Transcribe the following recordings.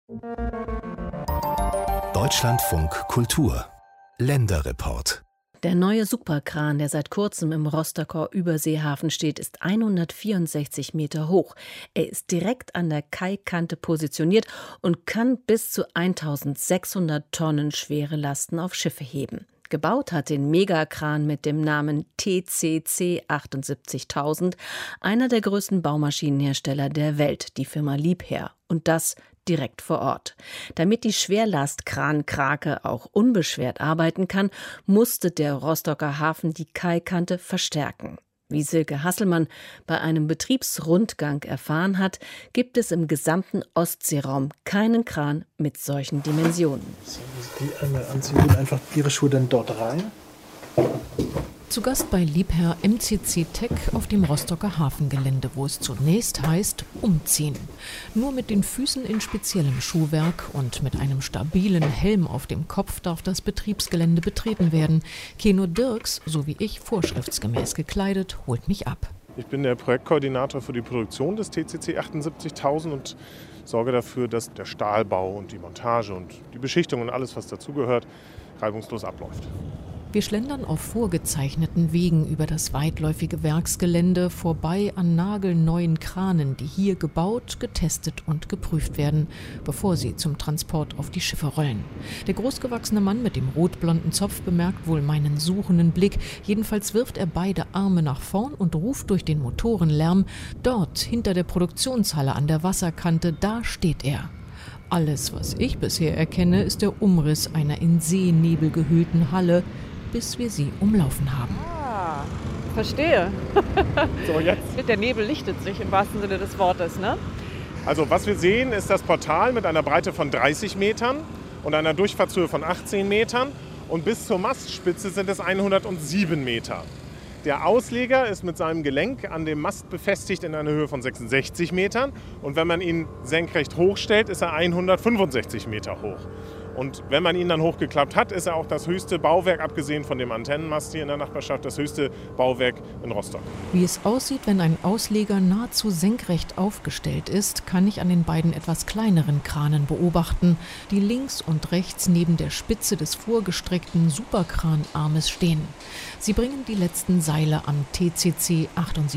Deutschlandfunk Kultur Länderreport. Der neue Superkran, der seit kurzem im Rostocker Überseehafen steht, ist 164 Meter hoch. Er ist direkt an der Kaikante positioniert und kann bis zu 1600 Tonnen schwere Lasten auf Schiffe heben. Gebaut hat den Megakran mit dem Namen TCC 78000 einer der größten Baumaschinenhersteller der Welt, die Firma Liebherr. Und das direkt vor Ort. Damit die Schwerlastkrankrake auch unbeschwert arbeiten kann, musste der Rostocker Hafen die Kaikante verstärken. Wie Silke Hasselmann bei einem Betriebsrundgang erfahren hat, gibt es im gesamten Ostseeraum keinen Kran mit solchen Dimensionen. So, die einmal anziehen, tun einfach ihre Schuhe dann dort rein. Zu Gast bei Liebherr MCC Tech auf dem Rostocker Hafengelände, wo es zunächst heißt, umziehen. Nur mit den Füßen in speziellem Schuhwerk und mit einem stabilen Helm auf dem Kopf darf das Betriebsgelände betreten werden. Keno Dirks, so wie ich, vorschriftsgemäß gekleidet, holt mich ab. Ich bin der Projektkoordinator für die Produktion des TCC 78000 und sorge dafür, dass der Stahlbau und die Montage und die Beschichtung und alles, was dazugehört, reibungslos abläuft. Wir schlendern auf vorgezeichneten Wegen über das weitläufige Werksgelände vorbei an nagelneuen Kranen, die hier gebaut, getestet und geprüft werden, bevor sie zum Transport auf die Schiffe rollen. Der großgewachsene Mann mit dem rotblonden Zopf bemerkt wohl meinen suchenden Blick. Jedenfalls wirft er beide Arme nach vorn und ruft durch den Motorenlärm: Dort, hinter der Produktionshalle an der Wasserkante, da steht er. Alles, was ich bisher erkenne, ist der Umriss einer in Seenebel gehüllten Halle, bis wir sie umlaufen haben. Ah, verstehe. So, jetzt. Der Nebel lichtet sich im wahrsten Sinne des Wortes, ne? Also was wir sehen, ist das Portal mit einer Breite von 30 Metern und einer Durchfahrtshöhe von 18 Metern. Und bis zur Mastspitze sind es 107 Meter. Der Ausleger ist mit seinem Gelenk an dem Mast befestigt in einer Höhe von 66 Metern. Und wenn man ihn senkrecht hochstellt, ist er 165 Meter hoch. Und wenn man ihn dann hochgeklappt hat, ist er auch das höchste Bauwerk, abgesehen von dem Antennenmast hier in der Nachbarschaft, das höchste Bauwerk in Rostock. Wie es aussieht, wenn ein Ausleger nahezu senkrecht aufgestellt ist, kann ich an den beiden etwas kleineren Kranen beobachten, die links und rechts neben der Spitze des vorgestreckten Superkranarmes stehen. Sie bringen die letzten Seile am TCC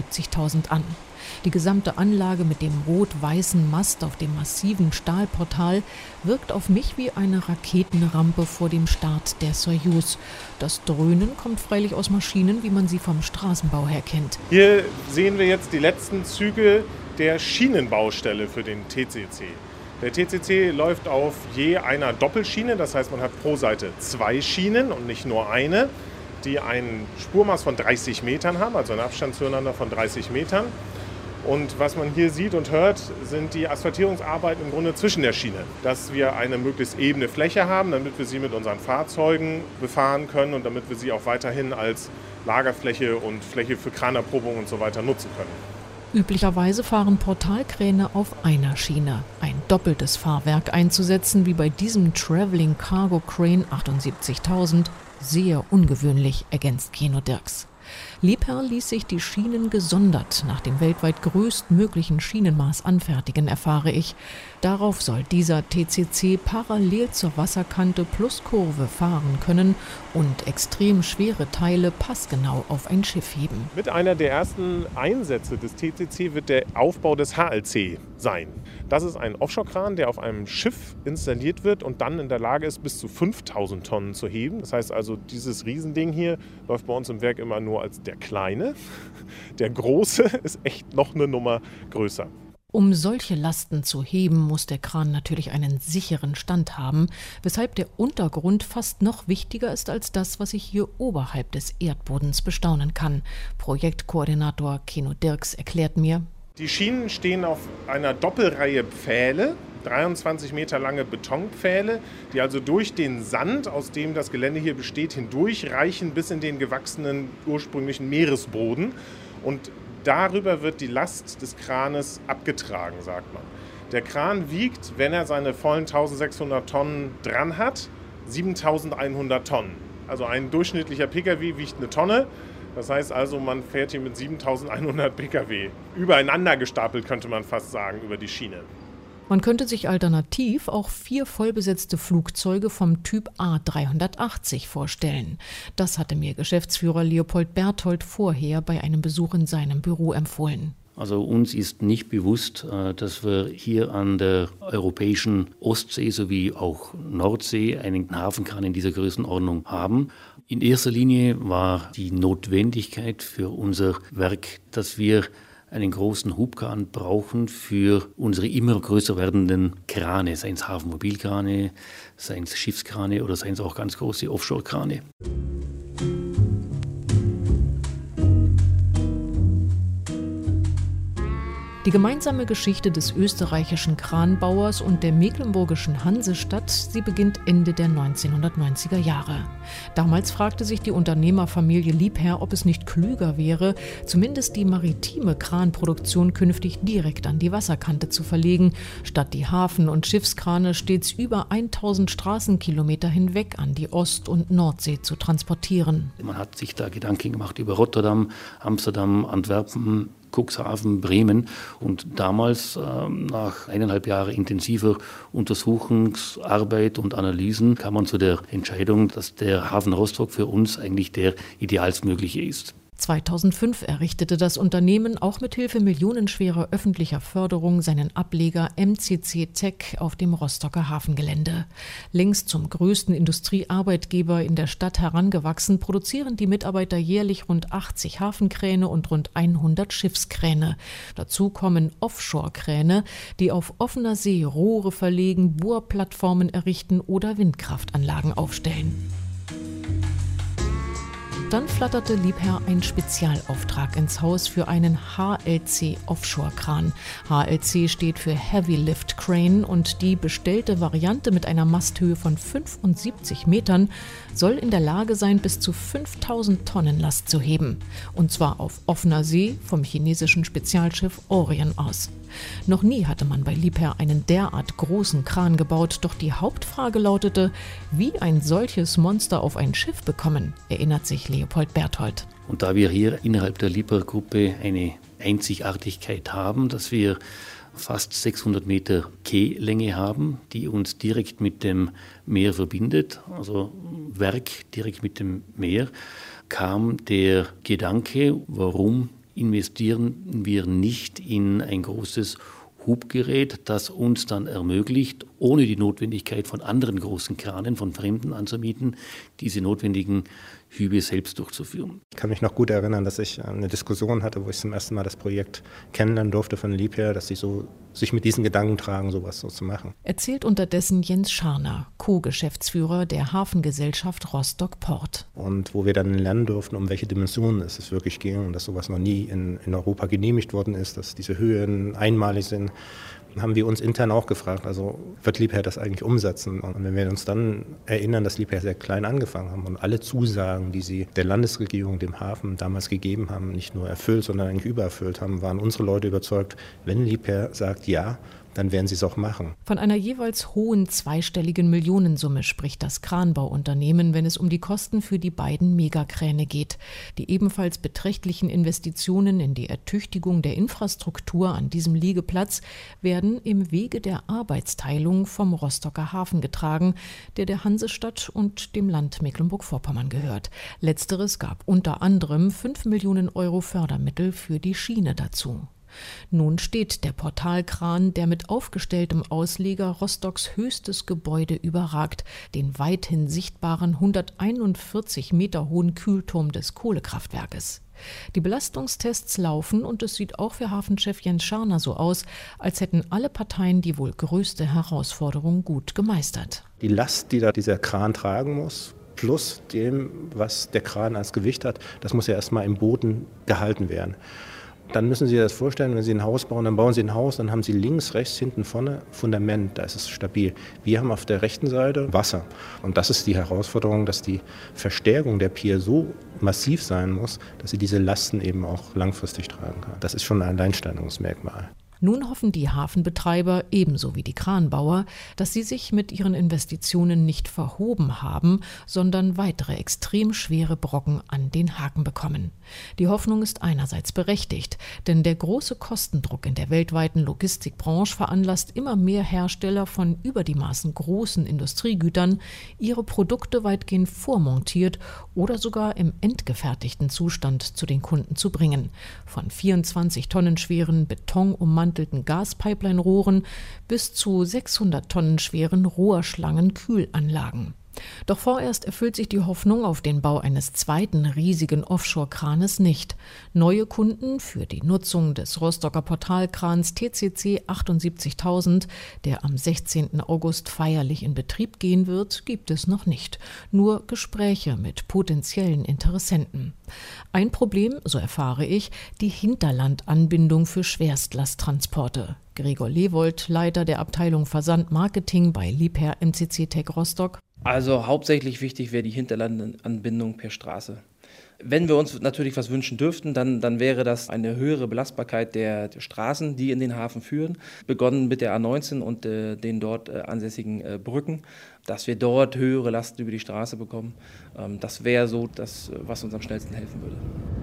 78000 an. Die gesamte Anlage mit dem rot-weißen Mast auf dem massiven Stahlportal wirkt auf mich wie eine Raketenrampe vor dem Start der Soyuz. Das Dröhnen kommt freilich aus Maschinen, wie man sie vom Straßenbau her kennt. Hier sehen wir jetzt die letzten Züge der Schienenbaustelle für den TCC. Der TCC läuft auf je einer Doppelschiene, das heißt, man hat pro Seite 2 Schienen und nicht nur eine, die ein Spurmaß von 30 Metern haben, also einen Abstand zueinander von 30 Metern. Und was man hier sieht und hört, sind die Asphaltierungsarbeiten im Grunde zwischen der Schiene. Dass wir eine möglichst ebene Fläche haben, damit wir sie mit unseren Fahrzeugen befahren können und damit wir sie auch weiterhin als Lagerfläche und Fläche für Kranerprobung und so weiter nutzen können. Üblicherweise fahren Portalkräne auf einer Schiene. Ein doppeltes Fahrwerk einzusetzen, wie bei diesem Traveling Cargo Crane 78000, sehr ungewöhnlich, ergänzt Keno Dirks. Liebherr ließ sich die Schienen gesondert nach dem weltweit größtmöglichen Schienenmaß anfertigen, erfahre ich. Darauf soll dieser TCC parallel zur Wasserkante plus Kurve fahren können und extrem schwere Teile passgenau auf ein Schiff heben. Mit einer der ersten Einsätze des TCC wird der Aufbau des HLC sein. Das ist ein Offshore-Kran, der auf einem Schiff installiert wird und dann in der Lage ist, bis zu 5000 Tonnen zu heben. Das heißt also, dieses Riesending hier läuft bei uns im Werk immer nur als der kleine. Der große ist echt noch eine Nummer größer. Um solche Lasten zu heben, muss der Kran natürlich einen sicheren Stand haben, weshalb der Untergrund fast noch wichtiger ist als das, was ich hier oberhalb des Erdbodens bestaunen kann. Projektkoordinator Keno Dirks erklärt mir: Die Schienen stehen auf einer Doppelreihe Pfähle, 23 Meter lange Betonpfähle, die also durch den Sand, aus dem das Gelände hier besteht, hindurchreichen bis in den gewachsenen ursprünglichen Meeresboden. Und darüber wird die Last des Kranes abgetragen, sagt man. Der Kran wiegt, wenn er seine vollen 1600 Tonnen dran hat, 7100 Tonnen. Also ein durchschnittlicher Pkw wiegt eine Tonne. Das heißt also, man fährt hier mit 7100 Pkw. Übereinander gestapelt, könnte man fast sagen, über die Schiene. Man könnte sich alternativ auch 4 vollbesetzte Flugzeuge vom Typ A380 vorstellen. Das hatte mir Geschäftsführer Leopold Berthold vorher bei einem Besuch in seinem Büro empfohlen. Also uns ist nicht bewusst, dass wir hier an der europäischen Ostsee sowie auch Nordsee einen Hafenkran in dieser Größenordnung haben. In erster Linie war die Notwendigkeit für unser Werk, dass wir einen großen Hubkran brauchen für unsere immer größer werdenden Krane, seien es Hafenmobilkrane, seien es Schiffskrane oder seien es auch ganz große Offshore-Krane. Die gemeinsame Geschichte des österreichischen Kranbauers und der mecklenburgischen Hansestadt, sie beginnt Ende der 1990er Jahre. Damals fragte sich die Unternehmerfamilie Liebherr, ob es nicht klüger wäre, zumindest die maritime Kranproduktion künftig direkt an die Wasserkante zu verlegen, statt die Hafen- und Schiffskrane stets über 1000 Straßenkilometer hinweg an die Ost- und Nordsee zu transportieren. Man hat sich da Gedanken gemacht über Rotterdam, Amsterdam, Antwerpen, Cuxhaven, Bremen und damals nach 1,5 Jahren intensiver Untersuchungsarbeit und Analysen kam man zu der Entscheidung, dass der Hafen Rostock für uns eigentlich der idealstmögliche ist. 2005 errichtete das Unternehmen auch mit Hilfe millionenschwerer öffentlicher Förderung seinen Ableger MCC Tech auf dem Rostocker Hafengelände. Längst zum größten Industriearbeitgeber in der Stadt herangewachsen, produzieren die Mitarbeiter jährlich rund 80 Hafenkräne und rund 100 Schiffskräne. Dazu kommen Offshore-Kräne, die auf offener See Rohre verlegen, Bohrplattformen errichten oder Windkraftanlagen aufstellen. Dann flatterte Liebherr ein Spezialauftrag ins Haus für einen HLC-Offshore-Kran. HLC steht für Heavy Lift Crane und die bestellte Variante mit einer Masthöhe von 75 Metern soll in der Lage sein, bis zu 5000 Tonnen Last zu heben. Und zwar auf offener See vom chinesischen Spezialschiff Orion aus. Noch nie hatte man bei Liebherr einen derart großen Kran gebaut, doch die Hauptfrage lautete, wie ein solches Monster auf ein Schiff bekommen, erinnert sich Leopold Berthold. Und da wir hier innerhalb der Liebherr-Gruppe eine Einzigartigkeit haben, dass wir fast 600 Meter Quaylänge haben, die uns direkt mit dem Meer verbindet, also Werk direkt mit dem Meer, kam der Gedanke, warum investieren wir nicht in ein großes Hubgerät, das uns dann ermöglicht, ohne die Notwendigkeit von anderen großen Kranen, von Fremden anzumieten, diese notwendigen Hübe selbst durchzuführen. Ich kann mich noch gut erinnern, dass ich eine Diskussion hatte, wo ich zum ersten Mal das Projekt kennenlernen durfte von Liebherr, dass sie sich mit diesen Gedanken tragen, sowas so zu machen. Erzählt unterdessen Jens Scharner, Co-Geschäftsführer der Hafengesellschaft Rostock Port. Und wo wir dann lernen durften, um welche Dimensionen es wirklich ging und dass sowas noch nie in Europa genehmigt worden ist, dass diese Höhen einmalig sind, haben wir uns intern auch gefragt, also wird Liebherr das eigentlich umsetzen? Und wenn wir uns dann erinnern, dass Liebherr sehr klein angefangen haben und alle Zusagen, die sie der Landesregierung, dem Hafen damals gegeben haben, nicht nur erfüllt, sondern eigentlich übererfüllt haben, waren unsere Leute überzeugt, wenn Liebherr sagt ja, dann werden sie es auch machen. Von einer jeweils hohen zweistelligen Millionensumme spricht das Kranbauunternehmen, wenn es um die Kosten für die beiden Megakräne geht. Die ebenfalls beträchtlichen Investitionen in die Ertüchtigung der Infrastruktur an diesem Liegeplatz werden im Wege der Arbeitsteilung vom Rostocker Hafen getragen, der Hansestadt und dem Land Mecklenburg-Vorpommern gehört. Letzteres gab unter anderem 5 Millionen Euro Fördermittel für die Schiene dazu. Nun steht der Portalkran, der mit aufgestelltem Ausleger Rostocks höchstes Gebäude überragt, den weithin sichtbaren 141 Meter hohen Kühlturm des Kohlekraftwerkes. Die Belastungstests laufen und es sieht auch für Hafenchef Jens Scharner so aus, als hätten alle Parteien die wohl größte Herausforderung gut gemeistert. Die Last, die da dieser Kran tragen muss, plus dem, was der Kran als Gewicht hat, das muss ja erstmal im Boden gehalten werden. Dann müssen Sie sich das vorstellen, wenn Sie ein Haus bauen, dann bauen Sie ein Haus, dann haben Sie links, rechts, hinten, vorne Fundament, da ist es stabil. Wir haben auf der rechten Seite Wasser. Und das ist die Herausforderung, dass die Verstärkung der Pier so massiv sein muss, dass sie diese Lasten eben auch langfristig tragen kann. Das ist schon ein Alleinstellungsmerkmal. Nun hoffen die Hafenbetreiber ebenso wie die Kranbauer, dass sie sich mit ihren Investitionen nicht verhoben haben, sondern weitere extrem schwere Brocken an den Haken bekommen. Die Hoffnung ist einerseits berechtigt, denn der große Kostendruck in der weltweiten Logistikbranche veranlasst immer mehr Hersteller von über die Maßen großen Industriegütern, ihre Produkte weitgehend vormontiert oder sogar im endgefertigten Zustand zu den Kunden zu bringen. Von 24 Tonnen schweren betonummantelten Gaspipeline-Rohren bis zu 600 Tonnen schweren Rohrschlangen-Kühlanlagen. Doch vorerst erfüllt sich die Hoffnung auf den Bau eines zweiten riesigen Offshore-Kranes nicht. Neue Kunden für die Nutzung des Rostocker Portalkrans TCC 78000, der am 16. August feierlich in Betrieb gehen wird, gibt es noch nicht. Nur Gespräche mit potenziellen Interessenten. Ein Problem, so erfahre ich, die Hinterlandanbindung für Schwerstlasttransporte. Gregor Lewold, Leiter der Abteilung Versand Marketing bei Liebherr MCC Tech Rostock. Also hauptsächlich wichtig wäre die Hinterlandanbindung per Straße. Wenn wir uns natürlich was wünschen dürften, dann wäre das eine höhere Belastbarkeit der Straßen, die in den Hafen führen. Begonnen mit der A19 und den dort ansässigen Brücken, dass wir dort höhere Lasten über die Straße bekommen. Das wäre so das, was uns am schnellsten helfen würde.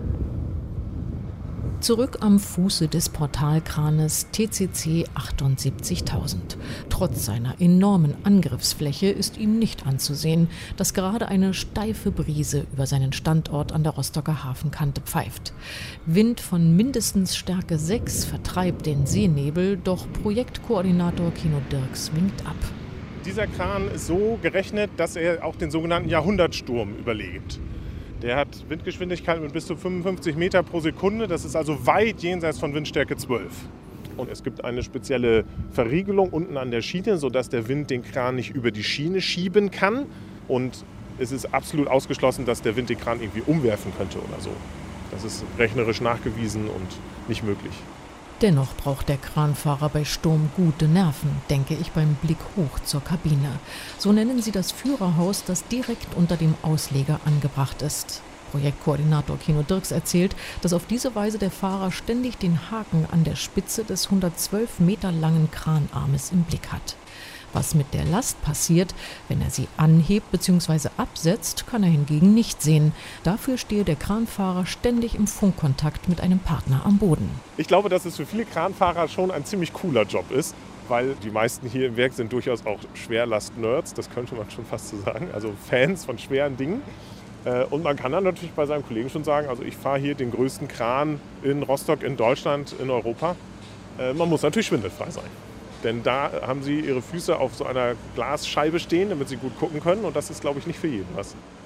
Zurück am Fuße des Portalkranes TCC 78000. Trotz seiner enormen Angriffsfläche ist ihm nicht anzusehen, dass gerade eine steife Brise über seinen Standort an der Rostocker Hafenkante pfeift. Wind von mindestens Stärke 6 vertreibt den Seenebel, doch Projektkoordinator Kino Dirks winkt ab. Dieser Kran ist so gerechnet, dass er auch den sogenannten Jahrhundertsturm überlebt. Der hat Windgeschwindigkeiten mit bis zu 55 Meter pro Sekunde. Das ist also weit jenseits von Windstärke 12. Und es gibt eine spezielle Verriegelung unten an der Schiene, sodass der Wind den Kran nicht über die Schiene schieben kann. Und es ist absolut ausgeschlossen, dass der Wind den Kran irgendwie umwerfen könnte oder so. Das ist rechnerisch nachgewiesen und nicht möglich. Dennoch braucht der Kranfahrer bei Sturm gute Nerven, denke ich beim Blick hoch zur Kabine. So nennen sie das Führerhaus, das direkt unter dem Ausleger angebracht ist. Projektkoordinator Kino Dirks erzählt, dass auf diese Weise der Fahrer ständig den Haken an der Spitze des 112 Meter langen Kranarmes im Blick hat. Was mit der Last passiert, wenn er sie anhebt bzw. absetzt, kann er hingegen nicht sehen. Dafür stehe der Kranfahrer ständig im Funkkontakt mit einem Partner am Boden. Ich glaube, dass es für viele Kranfahrer schon ein ziemlich cooler Job ist, weil die meisten hier im Werk sind durchaus auch Schwerlast-Nerds, das könnte man schon fast so sagen, also Fans von schweren Dingen. Und man kann dann natürlich bei seinem Kollegen schon sagen, also ich fahre hier den größten Kran in Rostock, in Deutschland, in Europa. Man muss natürlich schwindelfrei sein. Denn da haben sie ihre Füße auf so einer Glasscheibe stehen, damit sie gut gucken können. Und das ist, glaube ich, nicht für jeden was.